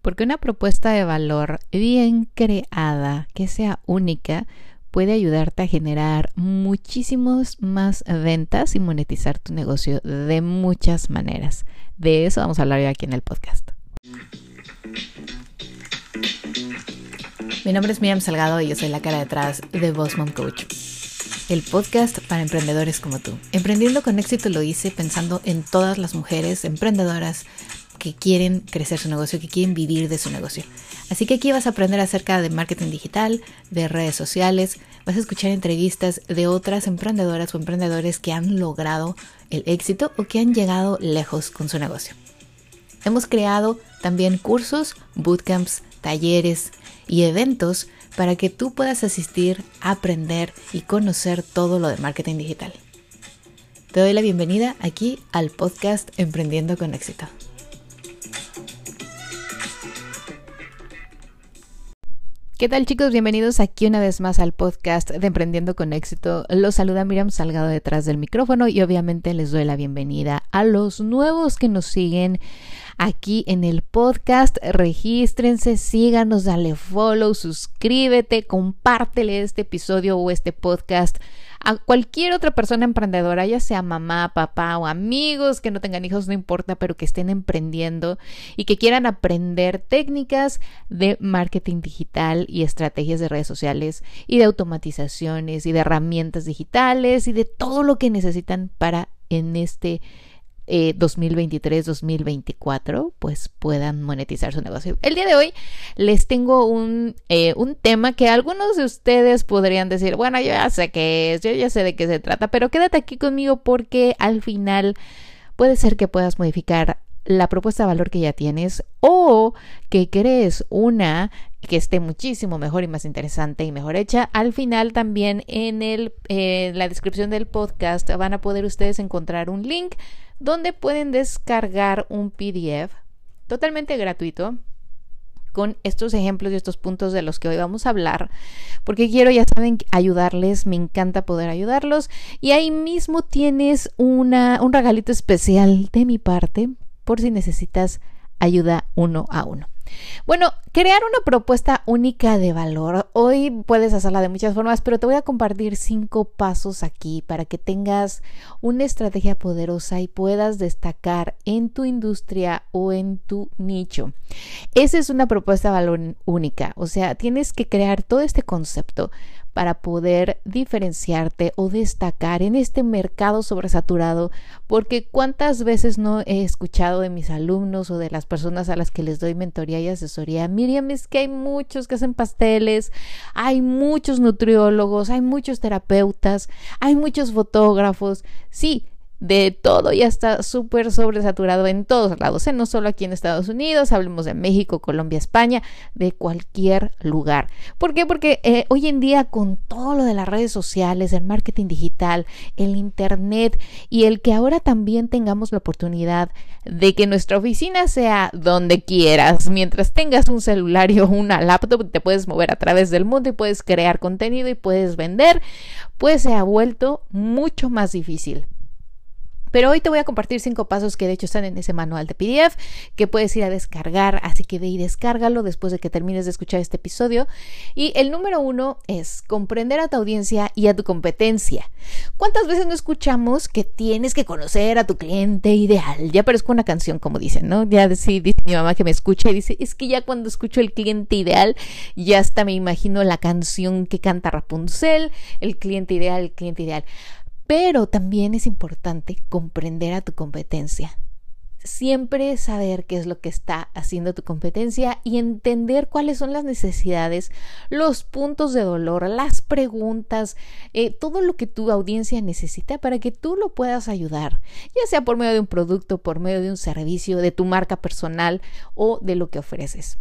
Porque una propuesta de valor bien creada, que sea única, puede ayudarte a generar muchísimos más ventas y monetizar tu negocio de muchas maneras. De eso vamos a hablar hoy aquí en el podcast. Mi nombre es Miriam Salgado y yo soy la cara detrás de Boss Mom Coach, el podcast para emprendedores como tú. Emprendiendo con éxito lo hice pensando en todas las mujeres emprendedoras que quieren crecer su negocio, que quieren vivir de su negocio. Así que aquí vas a aprender acerca de marketing digital, de redes sociales, vas a escuchar entrevistas de otras emprendedoras o emprendedores que han logrado el éxito o que han llegado lejos con su negocio. Hemos creado también cursos, bootcamps, talleres y eventos para que tú puedas asistir, aprender y conocer todo lo de marketing digital. Te doy la bienvenida aquí al podcast Emprendiendo con Éxito. ¿Qué tal, chicos? Bienvenidos aquí una vez más al podcast de Emprendiendo con Éxito. Los saluda Miriam Salgado detrás del micrófono y obviamente les doy la bienvenida a los nuevos que nos siguen aquí en el podcast. Regístrense, síganos, dale follow, suscríbete, compártele este episodio o este podcast a cualquier otra persona emprendedora, ya sea mamá, papá o amigos que no tengan hijos, no importa, pero que estén emprendiendo y que quieran aprender técnicas de marketing digital y estrategias de redes sociales y de automatizaciones y de herramientas digitales y de todo lo que necesitan para en este 2023-2024 pues puedan monetizar su negocio. El día de hoy les tengo un tema que algunos de ustedes podrían decir, bueno, yo ya sé qué es, yo ya sé de qué se trata, pero quédate aquí conmigo porque al final puede ser que puedas modificar la propuesta de valor que ya tienes o que crees una que esté muchísimo mejor y más interesante y mejor hecha. Al final también en la descripción del podcast van a poder ustedes encontrar un link donde pueden descargar un PDF totalmente gratuito con estos ejemplos y estos puntos de los que hoy vamos a hablar, porque quiero, ya saben, ayudarles, me encanta poder ayudarlos, y ahí mismo tienes un regalito especial de mi parte por si necesitas ayuda uno a uno. Bueno, crear una propuesta única de valor. Hoy puedes hacerla de muchas formas, pero te voy a compartir 5 pasos aquí para que tengas una estrategia poderosa y puedas destacar en tu industria o en tu nicho. Esa es una propuesta de valor única, o sea, tienes que crear todo este concepto para poder diferenciarte o destacar en este mercado sobresaturado, porque cuántas veces no he escuchado de mis alumnos o de las personas a las que les doy mentoría y asesoría: Miriam, es que hay muchos que hacen pasteles, hay muchos nutriólogos, hay muchos terapeutas, hay muchos fotógrafos. Sí, de todo ya está súper sobresaturado en todos lados, no solo aquí en Estados Unidos, hablemos de México, Colombia, España, de cualquier lugar. ¿Por qué? Porque hoy en día con todo lo de las redes sociales, el marketing digital, el internet y el que ahora también tengamos la oportunidad de que nuestra oficina sea donde quieras, mientras tengas un celular o una laptop, te puedes mover a través del mundo y puedes crear contenido y puedes vender, pues se ha vuelto mucho más difícil. Pero hoy te voy a compartir 5 pasos que de hecho están en ese manual de PDF que puedes ir a descargar, así que ve y descárgalo después de que termines de escuchar este episodio. Y el número 1 es comprender a tu audiencia y a tu competencia. ¿Cuántas veces no escuchamos que tienes que conocer a tu cliente ideal? Ya parezco una canción, como dicen, ¿no? Ya sí, dice mi mamá que me escucha y dice, es que ya cuando escucho el cliente ideal, ya hasta me imagino la canción que canta Rapunzel, el cliente ideal, el cliente ideal. Pero también es importante comprender a tu competencia. Siempre saber qué es lo que está haciendo tu competencia y entender cuáles son las necesidades, los puntos de dolor, las preguntas, todo lo que tu audiencia necesita para que tú lo puedas ayudar, ya sea por medio de un producto, por medio de un servicio, de tu marca personal o de lo que ofreces.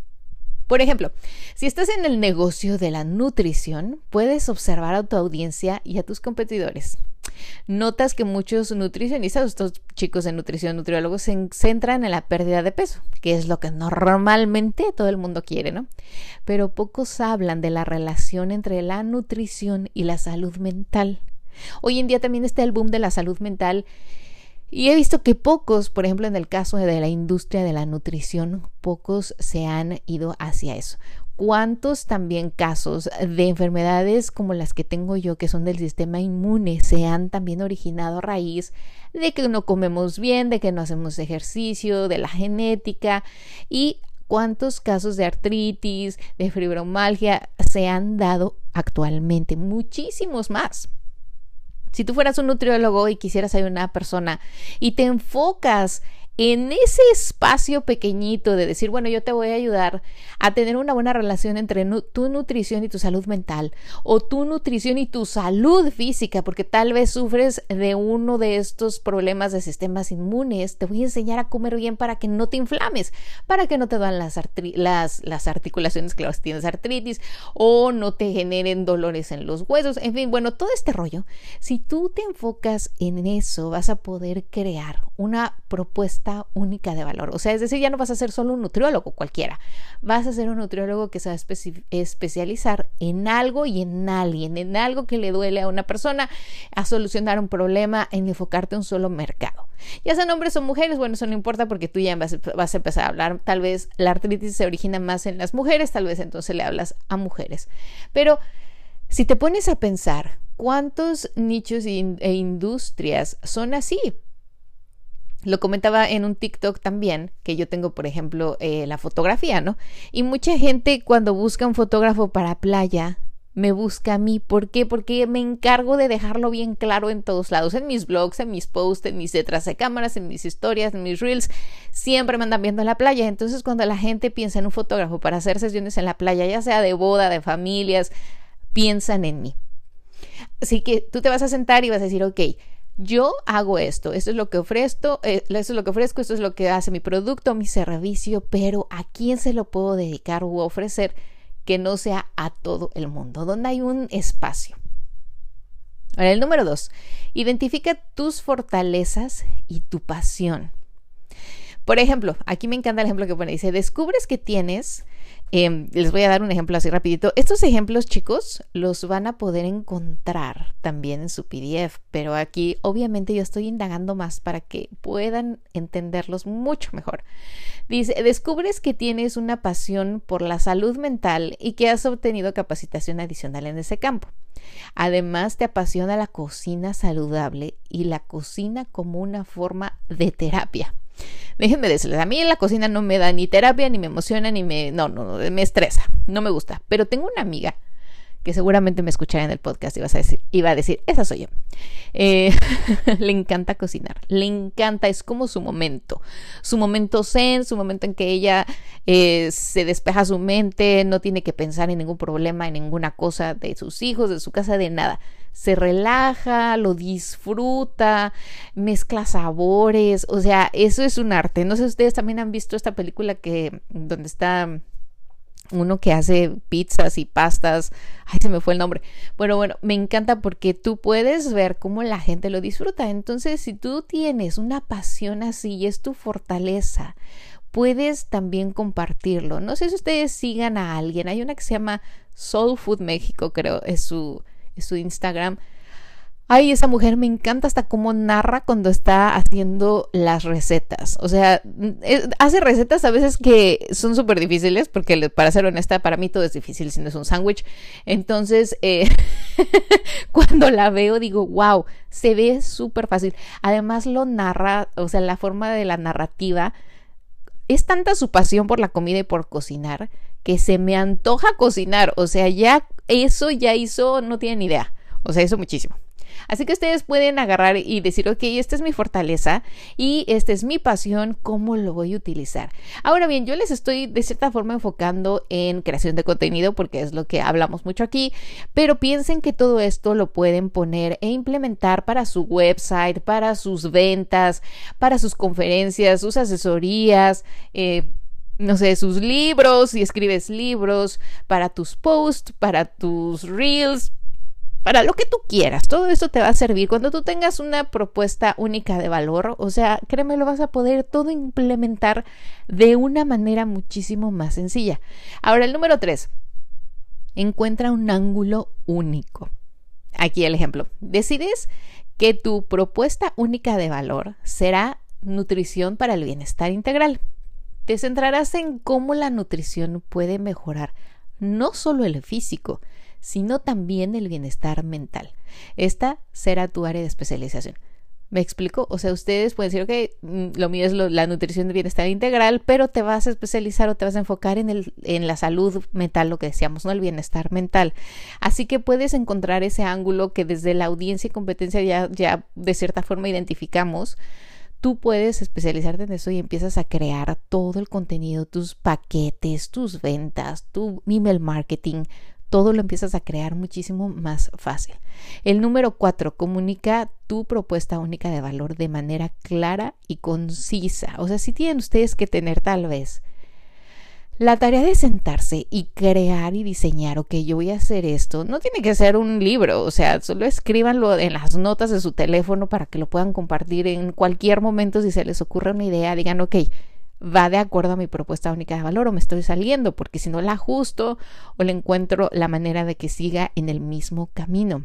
Por ejemplo, si estás en el negocio de la nutrición, puedes observar a tu audiencia y a tus competidores. Notas que muchos nutricionistas, estos chicos de nutrición, nutriólogos, se centran en la pérdida de peso, que es lo que normalmente todo el mundo quiere, ¿no? Pero pocos hablan de la relación entre la nutrición y la salud mental. Hoy en día también está el boom de la salud mental Y he visto que pocos, por ejemplo, en el caso de la industria de la nutrición, pocos se han ido hacia eso. ¿Cuántos también casos de enfermedades como las que tengo yo, que son del sistema inmune, se han también originado a raíz de que no comemos bien, de que no hacemos ejercicio, de la genética? Y cuántos casos de artritis, de fibromialgia se han dado actualmente, muchísimos más. Si tú fueras un nutriólogo y quisieras ser una persona y te enfocas en ese espacio pequeñito de decir, bueno, yo te voy a ayudar a tener una buena relación entre tu nutrición y tu salud mental, o tu nutrición y tu salud física, porque tal vez sufres de uno de estos problemas de sistemas inmunes, te voy a enseñar a comer bien para que no te inflames, para que no te dan las articulaciones que tienes artritis, o no te generen dolores en los huesos, en fin, bueno, todo este rollo. Si tú te enfocas en eso, vas a poder crear una propuesta única de valor. O sea, es decir, ya no vas a ser solo un nutriólogo cualquiera, vas a ser un nutriólogo que se va a especializar en algo y en alguien, en algo que le duele a una persona, a solucionar un problema, en enfocarte en un solo mercado. Ya sean hombres o mujeres, bueno, eso no importa, porque tú ya vas a empezar a hablar, tal vez la artritis se origina más en las mujeres, tal vez entonces le hablas a mujeres. Pero si te pones a pensar, ¿cuántos nichos e industrias son así? Lo comentaba en un TikTok también, que yo tengo, por ejemplo, la fotografía, ¿no? Y mucha gente cuando busca un fotógrafo para playa, me busca a mí. ¿Por qué? Porque me encargo de dejarlo bien claro en todos lados, en mis blogs, en mis posts, en mis detrás de cámaras, en mis historias, en mis reels, siempre me andan viendo la playa. Entonces, cuando la gente piensa en un fotógrafo para hacer sesiones en la playa, ya sea de boda, de familias, piensan en mí. Así que tú te vas a sentar y vas a decir, ok, yo hago esto es lo que ofrezco, esto es lo que hace mi producto, mi servicio, pero ¿a quién se lo puedo dedicar u ofrecer que no sea a todo el mundo? Donde hay un espacio. Ahora, el número 2, identifica tus fortalezas y tu pasión. Por ejemplo, aquí me encanta el ejemplo que pone, dice, descubres que tienes, les voy a dar un ejemplo así rapidito. Estos ejemplos, chicos, los van a poder encontrar también en su PDF, pero aquí obviamente yo estoy indagando más para que puedan entenderlos mucho mejor. Dice, descubres que tienes una pasión por la salud mental y que has obtenido capacitación adicional en ese campo. Además, te apasiona la cocina saludable y la cocina como una forma de terapia. Déjenme decirles, a mí la cocina no me da ni terapia, ni me emociona, ni me estresa, no me gusta. Pero tengo una amiga que seguramente me escuchará en el podcast y va a decir, esa soy yo. Le encanta cocinar, le encanta, es como su momento zen, su momento en que ella se despeja su mente, no tiene que pensar en ningún problema, en ninguna cosa de sus hijos, de su casa, de nada. Se relaja, lo disfruta, mezcla sabores, o sea, eso es un arte. No sé si ustedes también han visto esta película donde está uno que hace pizzas y pastas, ay, se me fue el nombre. Bueno, me encanta porque tú puedes ver cómo la gente lo disfruta. Entonces, si tú tienes una pasión así y es tu fortaleza, puedes también compartirlo. No sé si ustedes sigan a alguien, hay una que se llama Soul Food México, creo, es su Instagram. Ay, esa mujer me encanta hasta cómo narra cuando está haciendo las recetas. O sea, hace recetas a veces que son súper difíciles, porque para ser honesta, para mí todo es difícil si no es un sándwich. Entonces, cuando la veo digo, wow, se ve súper fácil. Además lo narra, o sea, la forma de la narrativa, es tanta su pasión por la comida y por cocinar, que se me antoja cocinar. O sea, ya hizo, no tienen idea. O sea, hizo muchísimo. Así que ustedes pueden agarrar y decir, ok, esta es mi fortaleza y esta es mi pasión, ¿cómo lo voy a utilizar? Ahora bien, yo les estoy de cierta forma enfocando en creación de contenido porque es lo que hablamos mucho aquí, pero piensen que todo esto lo pueden poner e implementar para su website, para sus ventas, para sus conferencias, sus asesorías, no sé, sus libros, si escribes libros, para tus posts, para tus reels, para lo que tú quieras. Todo esto te va a servir cuando tú tengas una propuesta única de valor. O sea, créeme, lo vas a poder todo implementar de una manera muchísimo más sencilla. Ahora, el número 3. Encuentra un ángulo único. Aquí el ejemplo. Decides que tu propuesta única de valor será nutrición para el bienestar integral. Te centrarás en cómo la nutrición puede mejorar no solo el físico, sino también el bienestar mental. Esta será tu área de especialización. ¿Me explico? O sea, ustedes pueden decir, ok, lo mío es la nutrición de bienestar integral, pero te vas a especializar o te vas a enfocar en la salud mental, lo que decíamos, ¿no? El bienestar mental. Así que puedes encontrar ese ángulo que desde la audiencia y competencia ya de cierta forma identificamos. Tú puedes especializarte en eso y empiezas a crear todo el contenido, tus paquetes, tus ventas, tu email marketing, todo lo empiezas a crear muchísimo más fácil. El número 4, comunica tu propuesta única de valor de manera clara y concisa. O sea, sí tienen ustedes que tener tal vez la tarea de sentarse y crear y diseñar, ok, yo voy a hacer esto. No tiene que ser un libro, o sea, solo escríbanlo en las notas de su teléfono para que lo puedan compartir en cualquier momento si se les ocurre una idea. Digan, ok, va de acuerdo a mi propuesta única de valor o me estoy saliendo, porque si no la ajusto o le encuentro la manera de que siga en el mismo camino.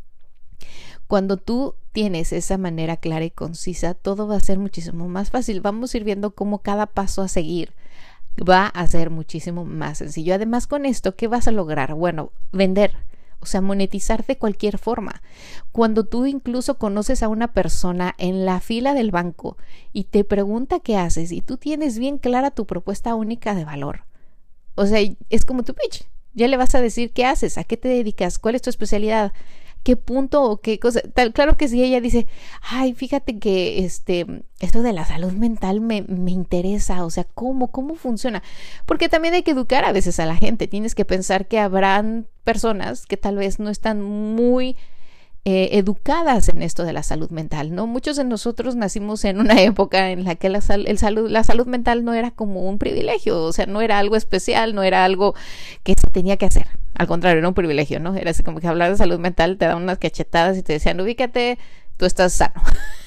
Cuando tú tienes esa manera clara y concisa, todo va a ser muchísimo más fácil. Vamos a ir viendo cómo cada paso a seguir va a ser muchísimo más sencillo. Además, con esto, ¿qué vas a lograr? Bueno, vender. O sea, monetizar de cualquier forma. Cuando tú incluso conoces a una persona en la fila del banco y te pregunta qué haces y tú tienes bien clara tu propuesta única de valor. O sea, es como tu pitch. Ya le vas a decir qué haces, a qué te dedicas, cuál es tu especialidad, qué punto o qué cosa. Claro que si ella dice, ay, fíjate que esto de la salud mental me interesa, o sea, ¿cómo funciona? Porque también hay que educar a veces a la gente. Tienes que pensar que habrán personas que tal vez no están muy educadas en esto de la salud mental, ¿no? Muchos de nosotros nacimos en una época en la que la salud mental no era como un privilegio, o sea, no era algo especial, no era algo que se tenía que hacer. Al contrario, era un privilegio, ¿no? Era así como que hablar de salud mental, te daban unas cachetadas y te decían, ubícate, tú estás sano.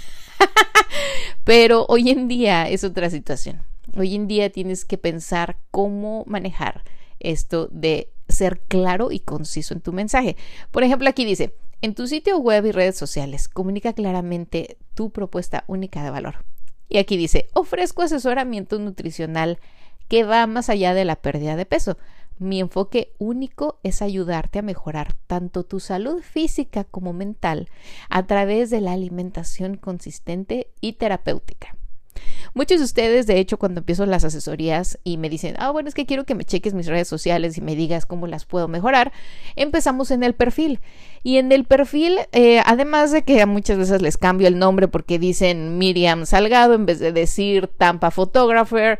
Pero hoy en día es otra situación. Hoy en día tienes que pensar cómo manejar esto de ser claro y conciso en tu mensaje. Por ejemplo, aquí dice, en tu sitio web y redes sociales, comunica claramente tu propuesta única de valor. Y aquí dice, ofrezco asesoramiento nutricional que va más allá de la pérdida de peso. Mi enfoque único es ayudarte a mejorar tanto tu salud física como mental a través de la alimentación consistente y terapéutica. Muchos de ustedes, de hecho, cuando empiezo las asesorías y me dicen, bueno, es que quiero que me cheques mis redes sociales y me digas cómo las puedo mejorar, empezamos en el perfil. Y en el perfil, además de que muchas veces les cambio el nombre porque dicen Miriam Salgado en vez de decir Tampa Photographer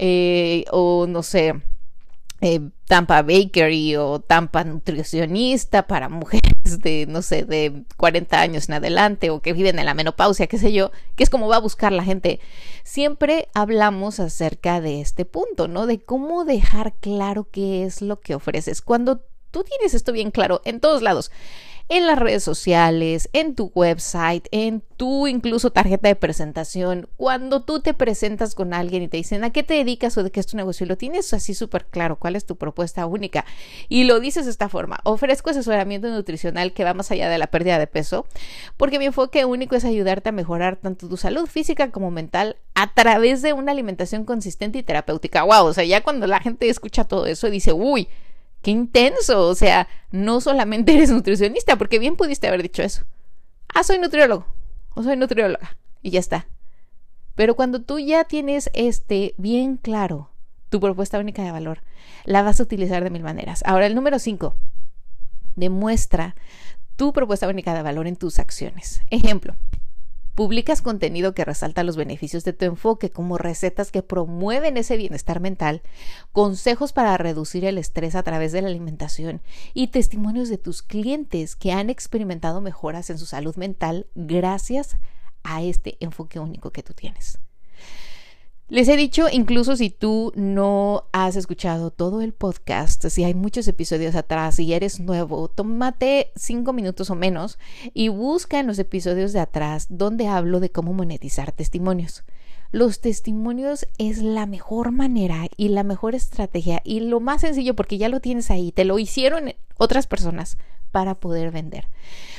o no sé, Tampa Bakery o Tampa Nutricionista para mujeres de, no sé, de 40 años en adelante o que viven en la menopausia, qué sé yo, que es como va a buscar la gente. Siempre hablamos acerca de este punto, ¿no? De cómo dejar claro qué es lo que ofreces. Cuando tú tienes esto bien claro en todos lados, en las redes sociales, en tu website, en tu incluso tarjeta de presentación, cuando tú te presentas con alguien y te dicen ¿a qué te dedicas o de qué es tu negocio? Lo tienes así súper claro, cuál es tu propuesta única y lo dices de esta forma: ofrezco asesoramiento nutricional que va más allá de la pérdida de peso porque mi enfoque único es ayudarte a mejorar tanto tu salud física como mental a través de una alimentación consistente y terapéutica. Wow, o sea, ya cuando la gente escucha todo eso dice, uy, ¡qué intenso! O sea, no solamente eres nutricionista, porque bien pudiste haber dicho eso. Soy nutriólogo o soy nutrióloga y ya está. Pero cuando tú ya tienes bien claro, tu propuesta única de valor, la vas a utilizar de mil maneras. Ahora, el número 5, demuestra tu propuesta única de valor en tus acciones. Ejemplo, publicas contenido que resalta los beneficios de tu enfoque, como recetas que promueven ese bienestar mental, consejos para reducir el estrés a través de la alimentación y testimonios de tus clientes que han experimentado mejoras en su salud mental gracias a este enfoque único que tú tienes. Les he dicho, incluso si tú no has escuchado todo el podcast, si hay muchos episodios atrás y eres nuevo, tómate 5 minutos o menos y busca en los episodios de atrás donde hablo de cómo monetizar testimonios. Los testimonios es la mejor manera y la mejor estrategia y lo más sencillo porque ya lo tienes ahí, te lo hicieron otras personas para poder vender.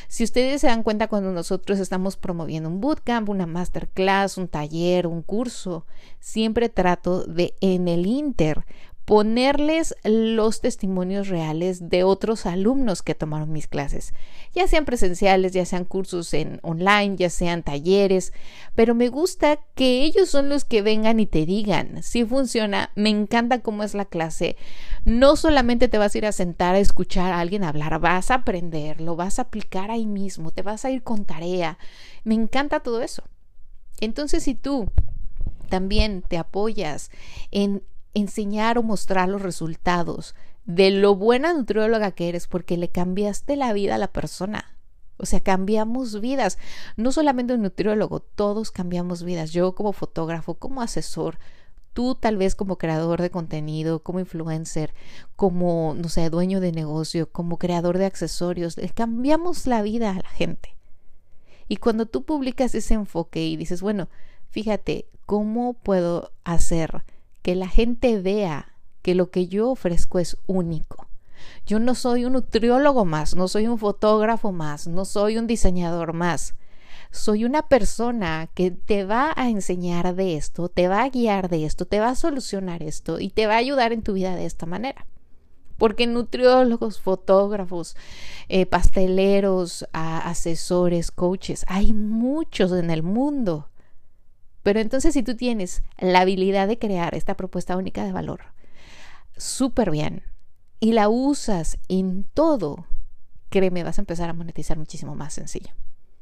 Si ustedes se dan cuenta, cuando nosotros estamos promoviendo un bootcamp, una masterclass, un taller, un curso, siempre trato de en el inter ponerles los testimonios reales de otros alumnos que tomaron mis clases, ya sean presenciales, ya sean cursos en online, ya sean talleres, pero me gusta que ellos son los que vengan y te digan si funciona. Me encanta cómo es la clase. No solamente te vas a ir a sentar a escuchar a alguien hablar, vas a aprender, lo vas a aplicar ahí mismo, te vas a ir con tarea. Me encanta todo eso. Entonces, si tú también te apoyas en enseñar o mostrar los resultados de lo buena nutrióloga que eres, porque le cambiaste la vida a la persona. O sea, cambiamos vidas. No solamente un nutriólogo, todos cambiamos vidas. Yo como fotógrafo, como asesor, tú tal vez como creador de contenido, como influencer, como, no sé, dueño de negocio, como creador de accesorios, le cambiamos la vida a la gente. Y cuando tú publicas ese enfoque y dices, bueno, fíjate, ¿cómo puedo hacer que la gente vea que lo que yo ofrezco es único? Yo no soy un nutriólogo más, no soy un fotógrafo más, no soy un diseñador más. Soy una persona que te va a enseñar de esto, te va a guiar de esto, te va a solucionar esto y te va a ayudar en tu vida de esta manera. Porque nutriólogos, fotógrafos, pasteleros, asesores, coaches, hay muchos en el mundo. Pero entonces, si tú tienes la habilidad de crear esta propuesta única de valor súper bien y la usas en todo, créeme, vas a empezar a monetizar muchísimo más sencillo.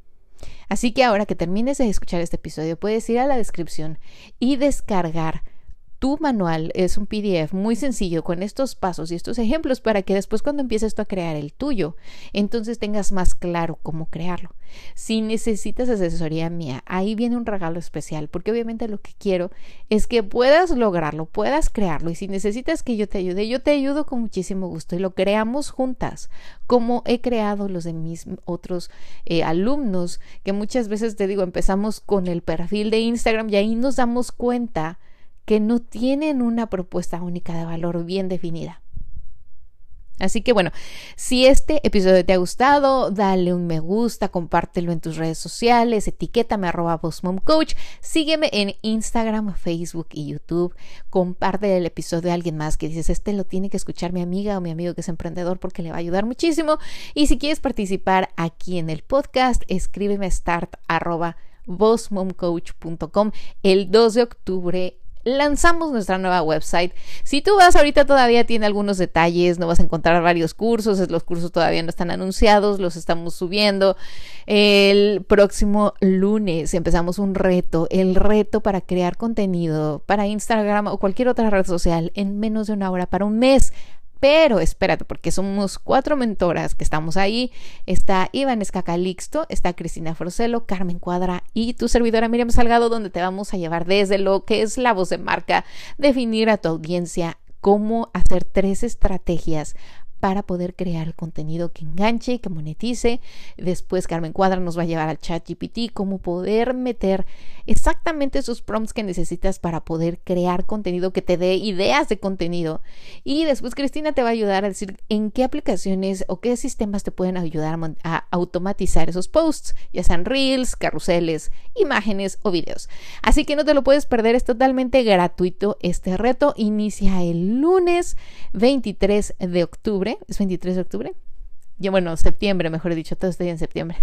Así que ahora que termines de escuchar este episodio, puedes ir a la descripción y descargar tu manual. Es un PDF muy sencillo con estos pasos y estos ejemplos para que después, cuando empieces tú a crear el tuyo, entonces tengas más claro cómo crearlo. Si necesitas asesoría mía, ahí viene un regalo especial, porque obviamente lo que quiero es que puedas lograrlo, puedas crearlo, y si necesitas que yo te ayudo con muchísimo gusto y lo creamos juntas, como he creado los de mis otros alumnos, que muchas veces te digo, empezamos con el perfil de Instagram y ahí nos damos cuenta que no tienen una propuesta única de valor bien definida. Así que bueno, si este episodio te ha gustado, dale un me gusta, compártelo en tus redes sociales, etiquétame @bossmomcoach, sígueme en Instagram, Facebook y YouTube, comparte el episodio a alguien más que dices, este lo tiene que escuchar mi amiga o mi amigo que es emprendedor porque le va a ayudar muchísimo. Y si quieres participar aquí en el podcast, escríbeme a start@bossmomcoach.com. El 2 de octubre lanzamos nuestra nueva website. Si tú vas ahorita, todavía tiene algunos detalles, no vas a encontrar varios cursos, los cursos todavía no están anunciados, los estamos subiendo. El próximo lunes empezamos un reto, el reto para crear contenido para Instagram o cualquier otra red social en menos de una hora para un mes. Pero espérate, porque somos 4 mentoras que estamos ahí. Está Ivanesca Calixto, está Cristina Froselo, Carmen Cuadra y tu servidora Miriam Salgado, donde te vamos a llevar desde lo que es la voz de marca, definir a tu audiencia, cómo hacer 3 estrategias para poder crear el contenido que enganche y que monetice. Después Carmen Cuadra nos va a llevar al ChatGPT, cómo poder meter exactamente esos prompts que necesitas para poder crear contenido que te dé ideas de contenido. Y después Cristina te va a ayudar a decir en qué aplicaciones o qué sistemas te pueden ayudar a automatizar esos posts, ya sean reels, carruseles, imágenes o videos. Así que no te lo puedes perder, es totalmente gratuito este reto. Inicia el lunes 23 de octubre. ¿Es 23 de octubre? Bueno, septiembre, mejor dicho, todo estoy en septiembre.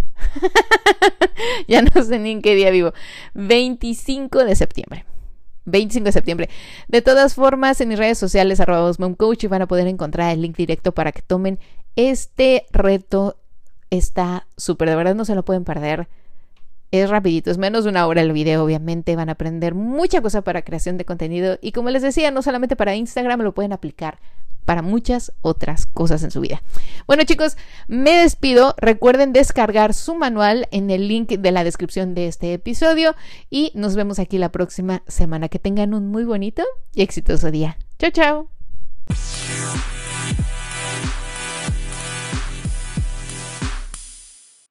Ya no sé ni en qué día vivo. 25 de septiembre. 25 de septiembre. De todas formas, en mis redes sociales, @bossmomcoach, y van a poder encontrar el link directo para que tomen este reto. Está súper, de verdad no se lo pueden perder. Es rapidito, es menos de una hora el video, obviamente van a aprender mucha cosa para creación de contenido y, como les decía, no solamente para Instagram, lo pueden aplicar para muchas otras cosas en su vida. Bueno, chicos, me despido. Recuerden descargar su manual en el link de la descripción de este episodio y nos vemos aquí la próxima semana. Que tengan un muy bonito y exitoso día. Chao, chao.